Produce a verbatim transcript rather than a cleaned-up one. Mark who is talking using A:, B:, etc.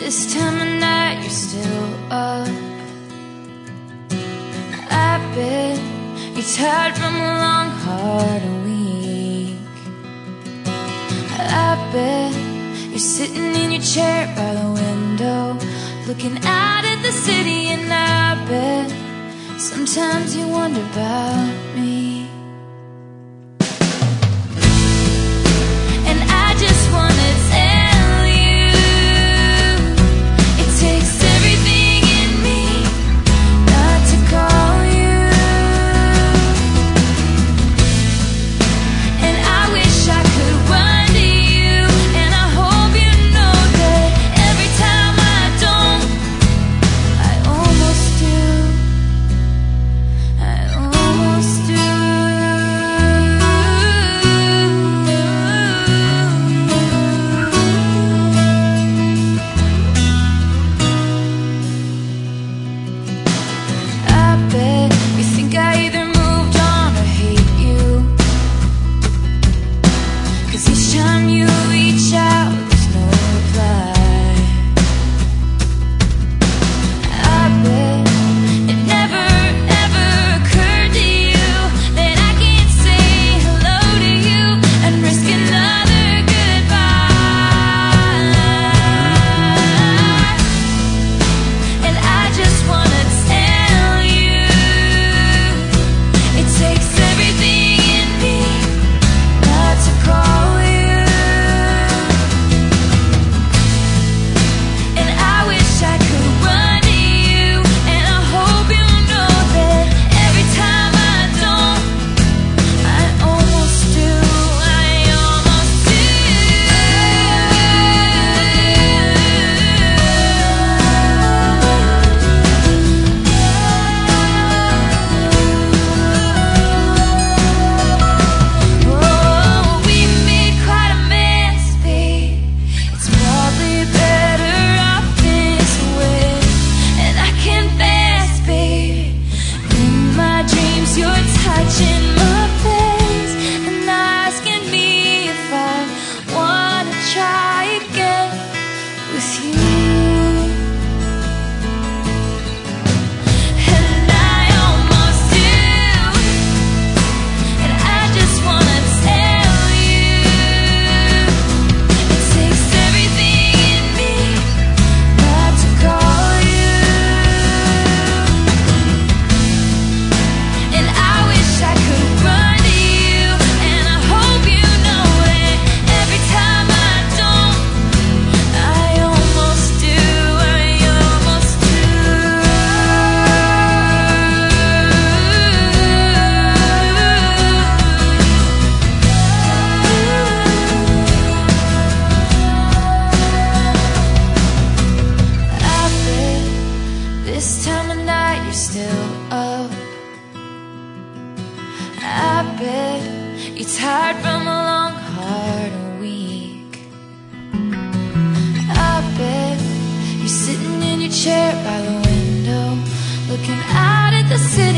A: This time of night you're still up. I bet you're tired from a long, hard week. I bet you're sitting in your chair by the window, looking out at the city. And I bet sometimes you wonder about me. This time of night you're still up. I bet you're tired from a long, hard week. I bet you're sitting in your chair by the window, looking out at the city.